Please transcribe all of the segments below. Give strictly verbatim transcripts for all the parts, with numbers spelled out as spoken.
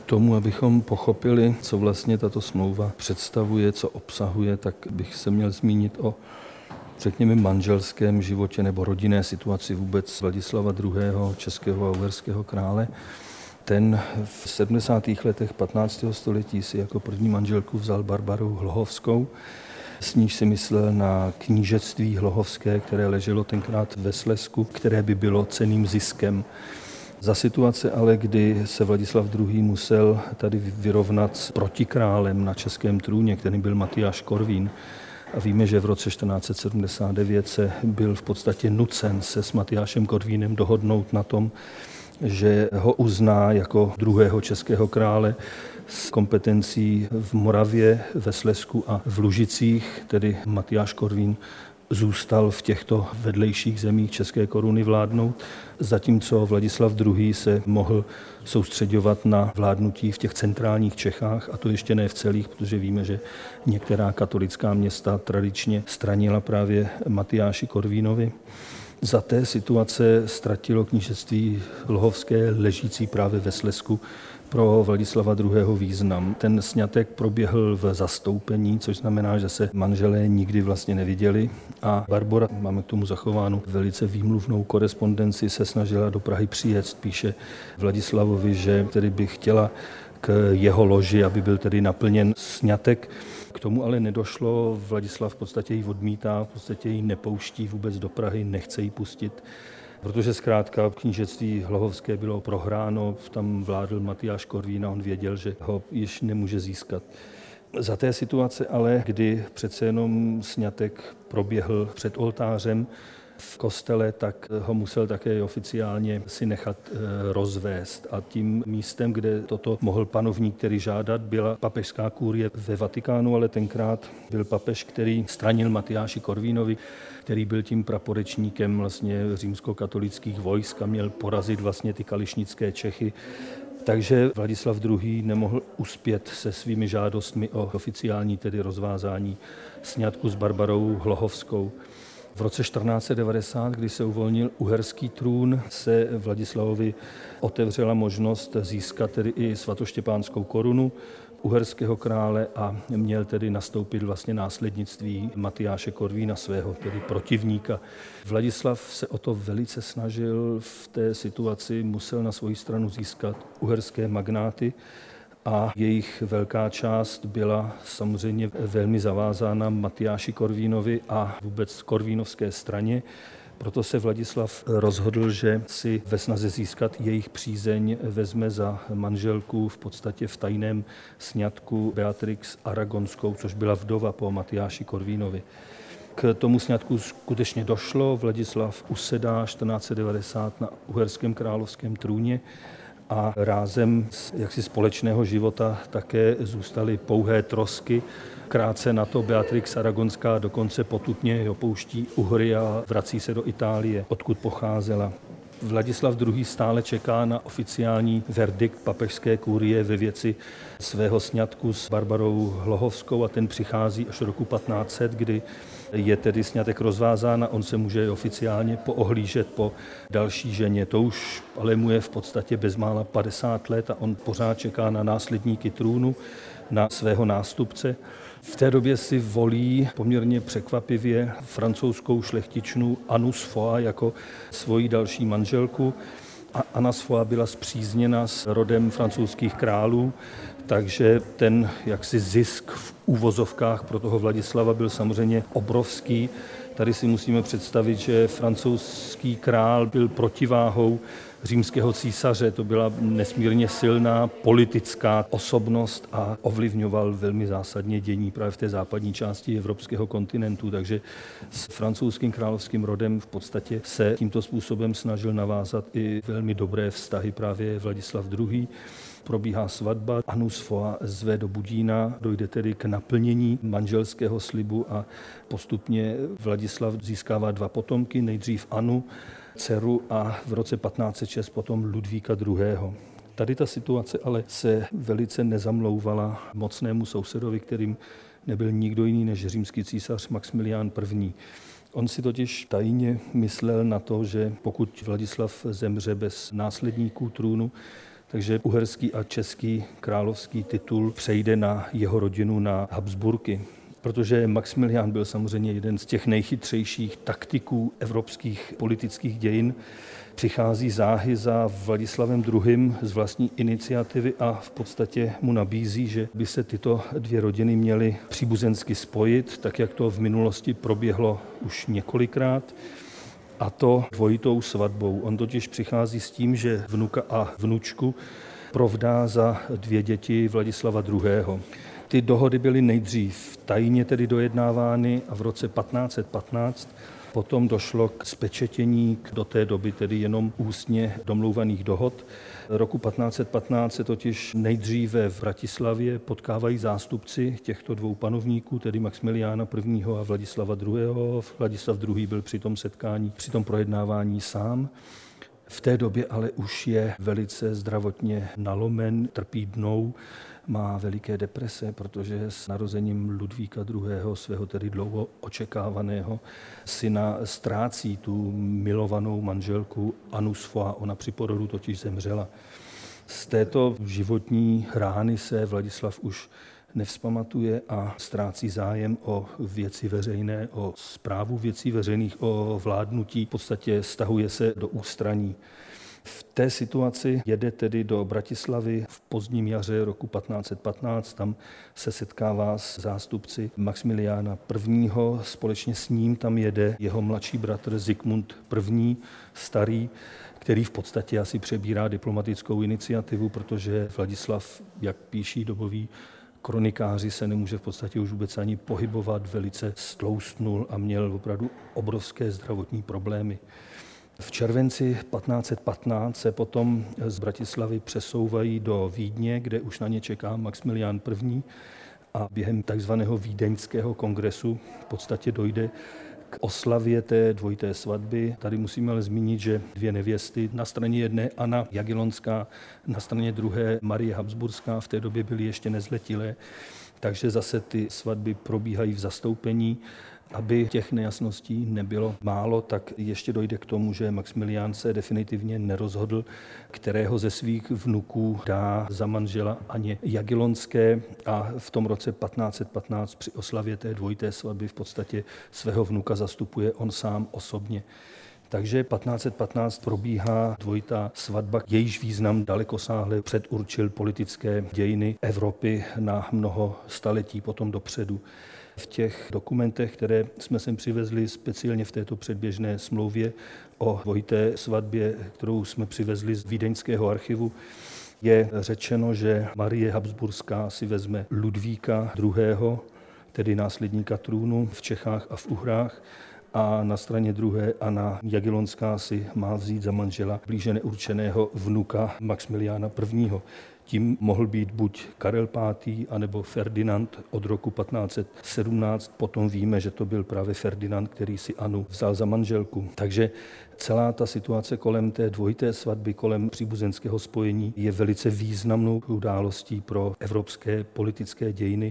tomu, abychom pochopili, co vlastně tato smlouva představuje, co obsahuje, tak bych se měl zmínit o, řekněme, manželském životě nebo rodinné situaci vůbec Vladislava druhého. českého a uherského krále. Ten v sedmdesátých letech patnáctého století si jako první manželku vzal Barbaru Hlohovskou, s níž si myslel na knížectví hlohovské, které leželo tenkrát ve Slezsku, které by bylo cenným ziskem. Za situace ale, kdy se Vladislav druhý. musel tady vyrovnat s protikrálem na českém trůně, kterým byl Matyáš Korvín, a víme, že v roce čtrnáct set sedmdesát devět se byl v podstatě nucen se s Matyášem Korvínem dohodnout na tom, že ho uzná jako druhého českého krále s kompetencí v Moravě, ve Slezsku a v Lužicích, tedy Matyáš Korvín zůstal v těchto vedlejších zemích české koruny vládnout, zatímco Vladislav druhý. se mohl soustředovat na vládnutí v těch centrálních Čechách, a to ještě ne v celých, protože víme, že některá katolická města tradičně stranila právě Matyáši Korvínovi. Za té situace ztratilo knížectví lhovské ležící právě ve Slezsku pro Vladislava druhého. význam. Ten sňatek proběhl v zastoupení, což znamená, že se manželé nikdy vlastně neviděli, a Barbora, máme k tomu zachovánu velice výmluvnou korespondenci, se snažila do Prahy přijet, píše Vladislavovi, že tedy by chtěla k jeho loži, aby byl tedy naplněn sňatek. K tomu ale nedošlo, Vladislav v podstatě ji odmítá, v podstatě ji nepouští vůbec do Prahy, nechce ji pustit, protože zkrátka knížectví hlohovské bylo prohráno, tam vládl Matyáš Korvín a on věděl, že ho již nemůže získat. Za té situace ale, kdy přece jenom sňatek proběhl před oltářem v kostele, tak ho musel také oficiálně si nechat rozvést. A tím místem, kde toto mohl panovník tedy žádat, byla papežská kúrie ve Vatikánu, ale tenkrát byl papež, který stranil Matyáši Korvínovi, který byl tím praporečníkem vlastně římskokatolických vojsk a měl porazit vlastně ty kališnické Čechy. Takže Vladislav druhý. nemohl uspět se svými žádostmi o oficiální tedy rozvázání sňatku s Barbarou Hlohovskou. V roce čtrnáct set devadesát, kdy se uvolnil uherský trůn, se Vladislavovi otevřela možnost získat tedy i svatoštěpánskou korunu uherského krále a měl tedy nastoupit vlastně následnictví Matyáše Korvína, svého tedy protivníka. Vladislav se o to velice snažil, v té situaci musel na svoji stranu získat uherské magnáty, a jejich velká část byla samozřejmě velmi zavázána Matyáši Korvínovi a vůbec korvínovské straně. Proto se Vladislav rozhodl, že si ve snaze získat jejich přízeň vezme za manželku v podstatě v tajném sňatku Beatrix Aragonskou, což byla vdova po Matyáši Korvínovi. K tomu sňatku skutečně došlo, Vladislav usedá čtrnáct set devadesát na uherském královském trůně, a rázem z jaksi společného života také zůstaly pouhé trosky. Krátce na to Beatrix Aragonská dokonce potupně opouští Uhry a vrací se do Itálie, odkud pocházela. Vladislav druhý. stále čeká na oficiální verdikt papežské kúrie ve věci svého sňatku s Barbarou Hlohovskou, a ten přichází až roku patnáct set, kdy je tedy sňatek rozvázán a on se může oficiálně poohlížet po další ženě. To už ale mu je v podstatě bezmála padesát let a on pořád čeká na následníky trůnu, na svého nástupce. V té době si volí poměrně překvapivě francouzskou šlechtičnu Annu z Foix jako svoji další manželku. A Anna z Foix byla spřízněna s rodem francouzských králů, takže ten jaksi zisk v úvozovkách pro toho Vladislava byl samozřejmě obrovský. Tady si musíme představit, že francouzský král byl protiváhou římského císaře. To byla nesmírně silná politická osobnost a ovlivňoval velmi zásadně dění právě v té západní části evropského kontinentu. Takže s francouzským královským rodem v podstatě se tímto způsobem snažil navázat i velmi dobré vztahy právě Vladislav druhý. Probíhá svatba, Annu z Foix zve do Budína, dojde tedy k naplnění manželského slibu a postupně Vladislav získává dva potomky, nejdřív Annu, dceru, a v roce patnáct set šest potom Ludvíka druhého. Tady ta situace ale se velice nezamlouvala mocnému sousedovi, kterým nebyl nikdo jiný než římský císař Maxmilián první. On si totiž tajně myslel na to, že pokud Vladislav zemře bez následníků trůnu, Takže uherský a český královský titul přejde na jeho rodinu, na Habsburky. Protože Maxmilián byl samozřejmě jeden z těch nejchytřejších taktiků evropských politických dějin, přichází záhy za Vladislavem druhým. z vlastní iniciativy a v podstatě mu nabízí, že by se tyto dvě rodiny měly příbuzensky spojit, tak jak to v minulosti proběhlo už několikrát, a to dvojitou svatbou. On totiž přichází s tím, že vnuka a vnučku provdá za dvě děti Vladislava druhého. Ty dohody byly nejdřív tajně tedy dojednávány a v roce patnáct set patnáct potom došlo k spečetění do té doby tedy jenom ústně domlouvaných dohod. Roku patnáct set patnáct se totiž nejdříve v Bratislavě potkávají zástupci těchto dvou panovníků, tedy Maxmiliána prvního a Vladislava druhého. Vladislav druhý byl při tom setkání, při tom projednávání sám. V té době ale už je velice zdravotně nalomen, trpí dnou, má veliké deprese, protože s narozením Ludvíka druhého., svého tedy dlouho očekávaného syna, ztrácí tu milovanou manželku Annu z Foix. Ona při porodu totiž zemřela. Z této životní rány se Vladislav už nevzpamatuje a ztrácí zájem o věci veřejné, o správu věcí veřejných, o vládnutí. V podstatě stahuje se do ústraní. V té situaci jede tedy do Bratislavy v pozdním jaře roku patnáct set patnáct. Tam se setkává s zástupci Maxmiliána prvního. Společně s ním tam jede jeho mladší bratr Zikmund první., starý, který v podstatě asi přebírá diplomatickou iniciativu, protože Vladislav, jak píší doboví kronikáři, se nemůže v podstatě už vůbec ani pohybovat, velice stloustnul a měl opravdu obrovské zdravotní problémy. V červenci patnáct set patnáct se potom z Bratislavy přesouvají do Vídně, kde už na ně čeká Maxmilián první. A během takzvaného vídeňského kongresu v podstatě dojde k oslavě té dvojité svatby. Tady musíme ale zmínit, že dvě nevěsty, na straně jedné Anna Jagellonská, na straně druhé Marie Habsburská, v té době byly ještě nezletilé, takže zase ty svatby probíhají v zastoupení. Aby těch nejasností nebylo málo, tak ještě dojde k tomu, že Maxmilián se definitivně nerozhodl, kterého ze svých vnuků dá za manžela Anně Jagellonské, a v tom roce patnáct set patnáct při oslavě té dvojité svatby v podstatě svého vnuka zastupuje on sám osobně. Takže patnáct set patnáct probíhá dvojitá svatba, jejíž význam dalekosáhle předurčil politické dějiny Evropy na mnoho staletí potom dopředu. V těch dokumentech, které jsme sem přivezli speciálně v této předběžné smlouvě o dvojité svatbě, kterou jsme přivezli z Vídeňského archivu, je řečeno, že Marie Habsburská si vezme Ludvíka druhého., tedy následníka trůnu v Čechách a v Uhrách, a na straně druhé Anna Jagellonská si má vzít za manžela blíže neurčeného vnuka Maxmiliána prvního. Tím mohl být buď Karel pátý., anebo Ferdinand od roku patnáct set sedmnáct. Potom víme, že to byl právě Ferdinand, který si Annu vzal za manželku. Takže celá ta situace kolem té dvojité svatby, kolem příbuzenského spojení je velice významnou událostí pro evropské politické dějiny.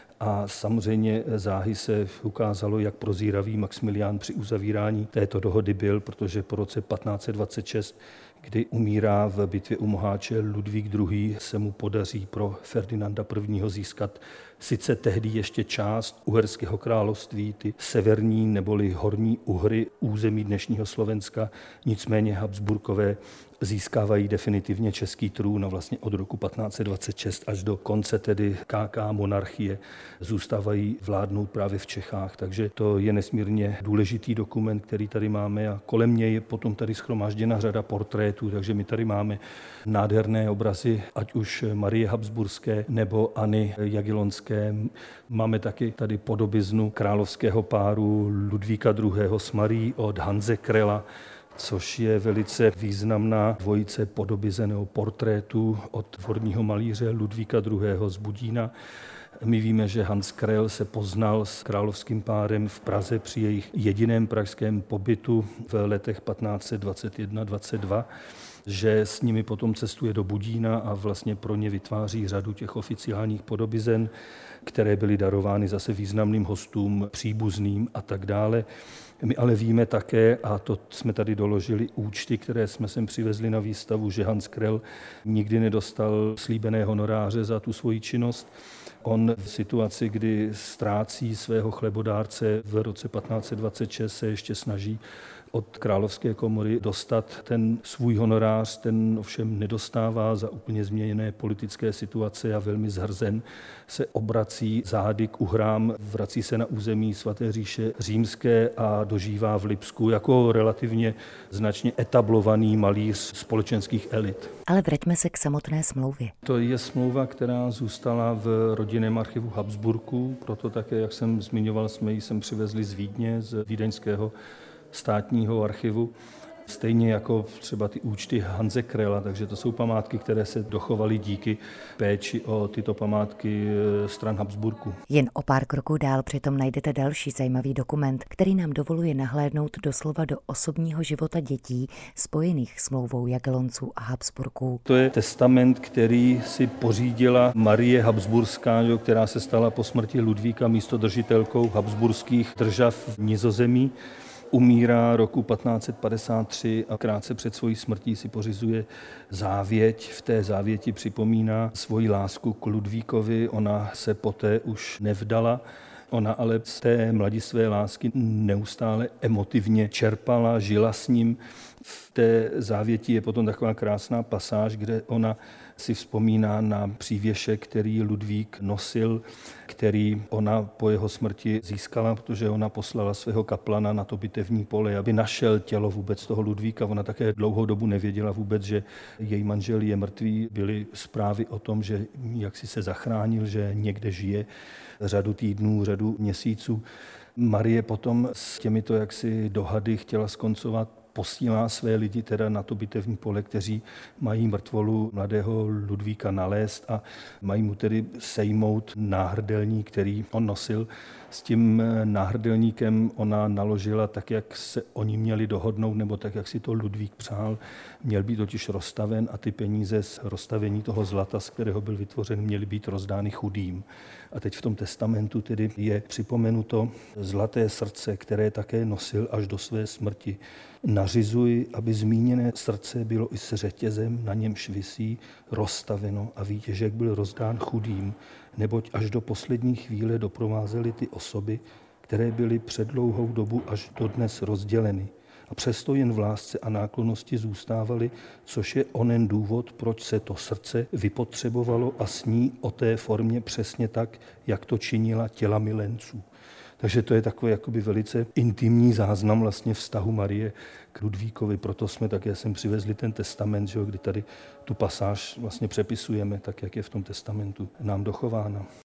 A samozřejmě záhy se ukázalo, jak prozíravý Maxmilián při uzavírání této dohody byl, protože po roce patnáct set dvacet šest, kdy umírá v bitvě u Moháče Ludvík druhý., se mu podaří pro Ferdinanda prvního. získat sice tehdy ještě část Uherského království, ty severní neboli horní Uhry, území dnešního Slovenska, nicméně Habsburkové získávají definitivně český trůn a vlastně od roku patnáct set dvacet šest až do konce tedy ká ká monarchie zůstávají vládnout právě v Čechách. Takže to je nesmírně důležitý dokument, který tady máme, a kolem něj je potom tady shromážděna řada portrétů, takže my tady máme nádherné obrazy, ať už Marie Habsburské nebo Anny Jagellonské. Máme taky tady podobiznu královského páru Ludvíka druhého. s Marií od Hanse Krella, což je velice významná dvojice podobizeného portrétu od dvorního malíře Ludvíka druhého. z Budína. My víme, že Hans Krell se poznal s královským párem v Praze při jejich jediném pražském pobytu v letech patnáct set dvacet jedna dvacet dva. že s nimi potom cestuje do Budína a vlastně pro ně vytváří řadu těch oficiálních podobizen, které byly darovány zase významným hostům, příbuzným a tak dále. My ale víme také, a to jsme tady doložili účty, které jsme sem přivezli na výstavu, že Hans Krell nikdy nedostal slíbené honoráře za tu svoji činnost. On v situaci, kdy ztrácí svého chlebodárce v roce patnáct set dvacet šest, se ještě snaží od královské komory dostat ten svůj honorář, ten ovšem nedostává za úplně změněné politické situace a velmi zhrzen se obrací zády k uhrám, vrací se na území svaté říše římské a dožívá v Lipsku jako relativně značně etablovaný malíř společenských elit. Ale vraťme se k samotné smlouvě. To je smlouva, která zůstala v rodinném archivu Habsburků, proto také, jak jsem zmiňoval, jsme ji sem přivezli z Vídně, z vídeňského státního archivu, stejně jako třeba ty účty Hanse Krella, takže to jsou památky, které se dochovaly díky péči o tyto památky stran Habsburků. Jen o pár kroků dál přitom najdete další zajímavý dokument, který nám dovoluje nahlédnout doslova do osobního života dětí spojených smlouvou Jagellonců a Habsburků. To je testament, který si pořídila Marie Habsburská, která se stala po smrti Ludvíka místodržitelkou habsburských držav v Nizozemí. Umírá roku patnáct set padesát tři a krátce před svojí smrtí si pořizuje závěť. V té závěti připomíná svoji lásku k Ludvíkovi. Ona se poté už nevdala. Ona ale z té mladistvé lásky neustále emotivně čerpala, žila s ním. V té závěti je potom taková krásná pasáž, kde ona si vzpomíná na přívěšek, který Ludvík nosil, který ona po jeho smrti získala, protože ona poslala svého kaplana na to bitevní pole, aby našel tělo vůbec toho Ludvíka. Ona také dlouhou dobu nevěděla vůbec, že její manžel je mrtvý. Byly zprávy o tom, že jak si se zachránil, že někde žije řadu týdnů, řadu měsíců. Marie potom s těmito jaksi dohady chtěla skoncovat, posílá své lidi teda na to bitevní pole, kteří mají mrtvolu mladého Ludvíka nalézt a mají mu tedy sejmout náhrdelník, který on nosil. S tím náhrdelníkem ona naložila tak, jak se oni měli dohodnout, nebo tak, jak si to Ludvík přál. Měl být totiž rozstaven a ty peníze z rozstavení toho zlata, z kterého byl vytvořen, měly být rozdány chudým. A teď v tom testamentu tedy je připomenuto zlaté srdce, které také nosil až do své smrti. Nařizuji, aby zmíněné srdce bylo i s řetězem, na němž visí, rozstaveno a výtěžek byl rozdán chudým, neboť až do poslední chvíle doprovázely ty osoby, které byly před dlouhou dobu až dodnes rozděleny. A přesto jen v lásce a náklonnosti zůstávaly, což je onen důvod, proč se to srdce vypotřebovalo a sní o té formě přesně tak, jak to činila těla milenců. Takže to je takový jakoby velice intimní záznam vlastně vztahu Marie k Ludvíkovi. Proto jsme také sem přivezli ten testament, že jo, kdy tady tu pasáž vlastně přepisujeme, tak jak je v tom testamentu nám dochována.